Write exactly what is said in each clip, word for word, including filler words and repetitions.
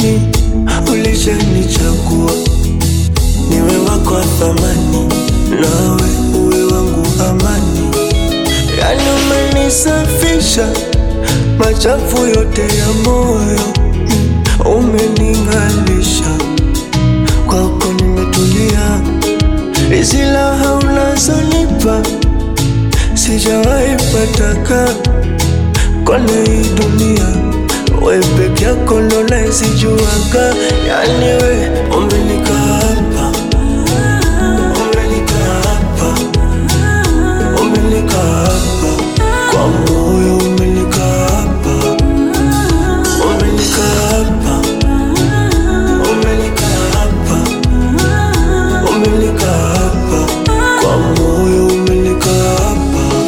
ni ulishanichagua niwe wako wa thamani, nawe uwe wangu amani. Yani umenisafisha machafu yote ya moyo, umeningalisha kwako nimetulia. Silaha unazonipa sijawahi pataka kwenye hii dunia, we peke yako ndo naisijuaga. Yani we umenika hapa, umenika hapa, umenika hapa kwa moyo, umenika hapa, umenika hapa, umenika hapa, umenika hapa kwa moyo, umenika hapa.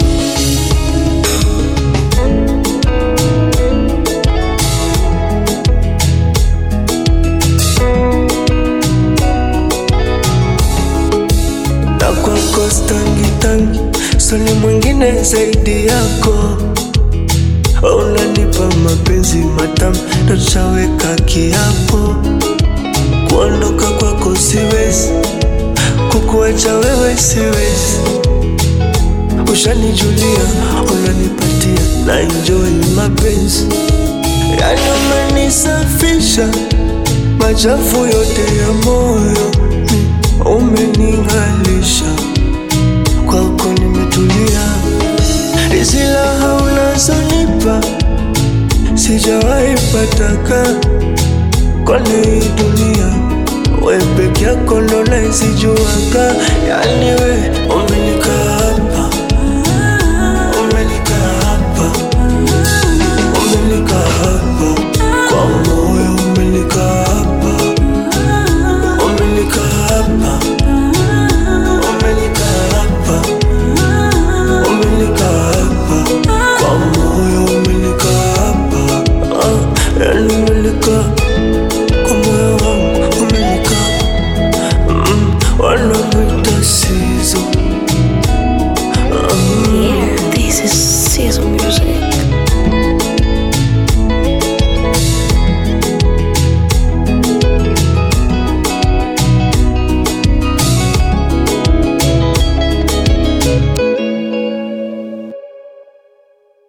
Na kwako stangi tangi, soni mwingine zaidi yako. Unanipa mapenzi matamu na tushaweka kiapo. Kuondoka kwako siwezi, kukuacha wewe siwezi. Ushanijulia, unanipatia na enjoy mapenzi. Yani umenisafisha machafu yote ya moyo, umeningalisha kwako nimetulia. Silaha unazonipa sijawahi pataka kwenye hii dunia, we peke yako ndo naisijuaga. Yani we umenika